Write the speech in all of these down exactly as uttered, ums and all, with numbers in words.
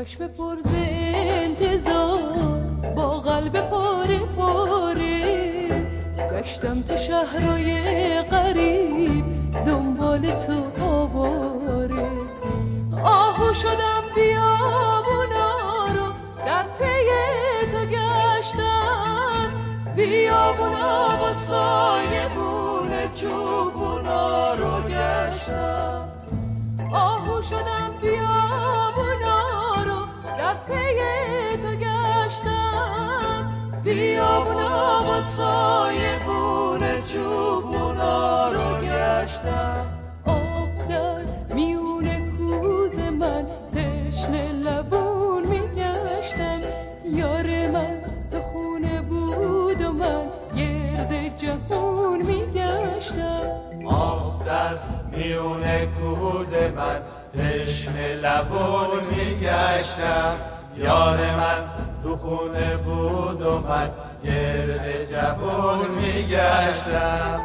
چشم پرز انتظار با قلب پاره پاره گشتم تو شهرهای غریب دنبال تو آواره آهو شدم بیابونا رو در پی تو گشتم بیابونا با سایه بونه چوبونا رو گشتم آهو شدم بیابونا رو در پی تو گشتم بیابونا با سایه بونه چوبونا رو گشتم آب در میونه کوز من تشنه لبون میگشتم یار من تو خونه بود و من گرد جهون میگشتم آب در میونه کوز من تشنه لبون میگشتم یار من تو خونه بود و من گرد جهون میگشتم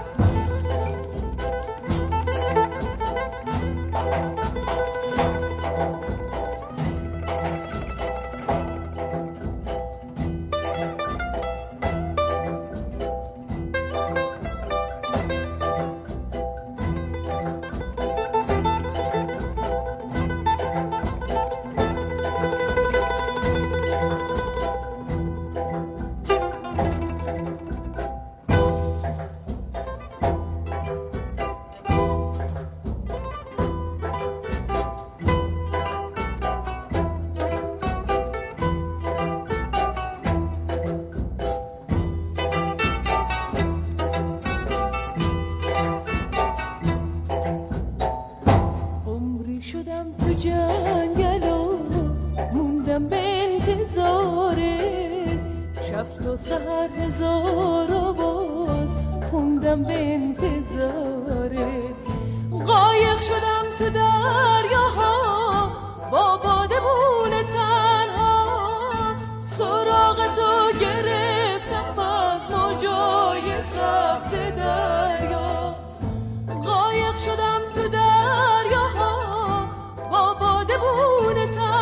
شدم تو جنگل و موندم به انتظاره شب تا سحر هزار آواز خوندم به انتظاره غایق شدم تو دریاها با بادبون تنها سراغ تو گرفتم از موجای سبز دریا غایق شدم تو دریاها با بادبون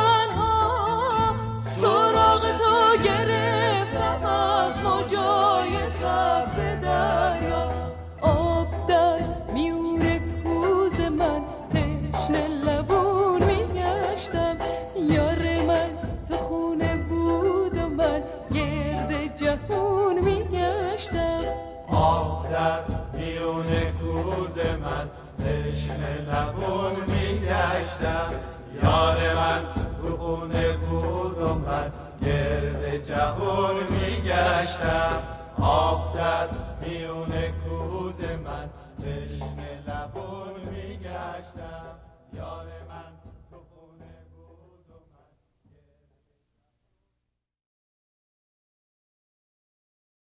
تنها سراغ تو گرفتم از موجای سبز دریا آب در میون کوز من تشنه لبون میگشتم یار من تو خونه بود و من گرد جهون میگشتم آب در میون کوز من تشنه لبون میگشتم یار من تو خونه بود و من گرد جهون میگشتم آب در میون کوز من تشنه